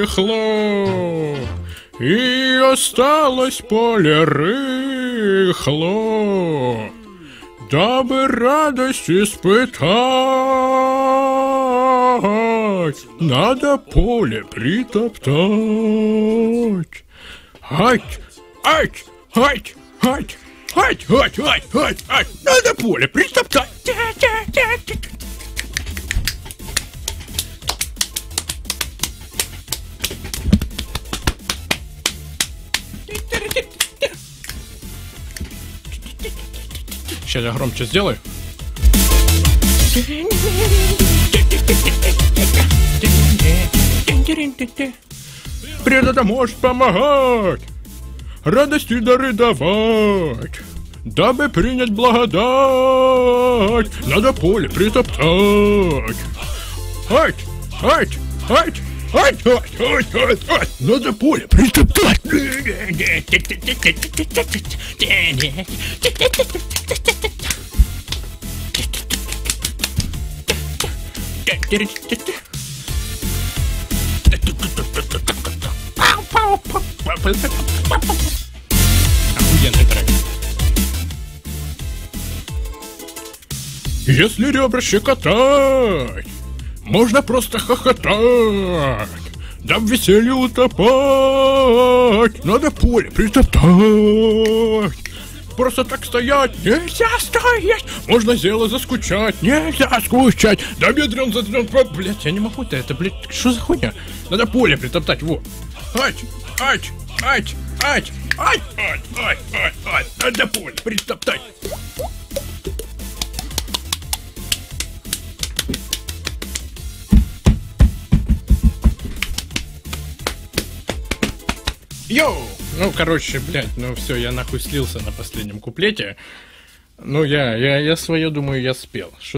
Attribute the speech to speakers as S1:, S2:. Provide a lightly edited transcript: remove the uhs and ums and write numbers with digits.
S1: рыхло, и осталось поле рыхло, дабы радость испытать, надо поле притоптать. Ать, ать, ать, ать, ать, ать, ать, ать, ать, надо поле притоптать. Сейчас я громче сделаю. Природа может помогать, радости дары давать, дабы принять благодать, надо поле притоптать. Ать, ать, ать, ать, ать, ать, ать, ать, надо поле притоптать. Охуенный трек. Если ребра щекотать, можно просто хохотать, да в веселье утопать, надо поле притоптать. Просто так стоять нельзя стоять, можно зело заскучать, нельзя скучать, да бедрен задрен, блять, я не могу-то, это, блять, что за хуйня? Надо поле притоптать, во. Ать, ать, ать, ать, ать, ать, ать, ать, ать, надо поле притоптать. Йоу! Ну, короче, блядь, ну все, я нахуй слился на последнем куплете. Ну, я свое, думаю, я спел.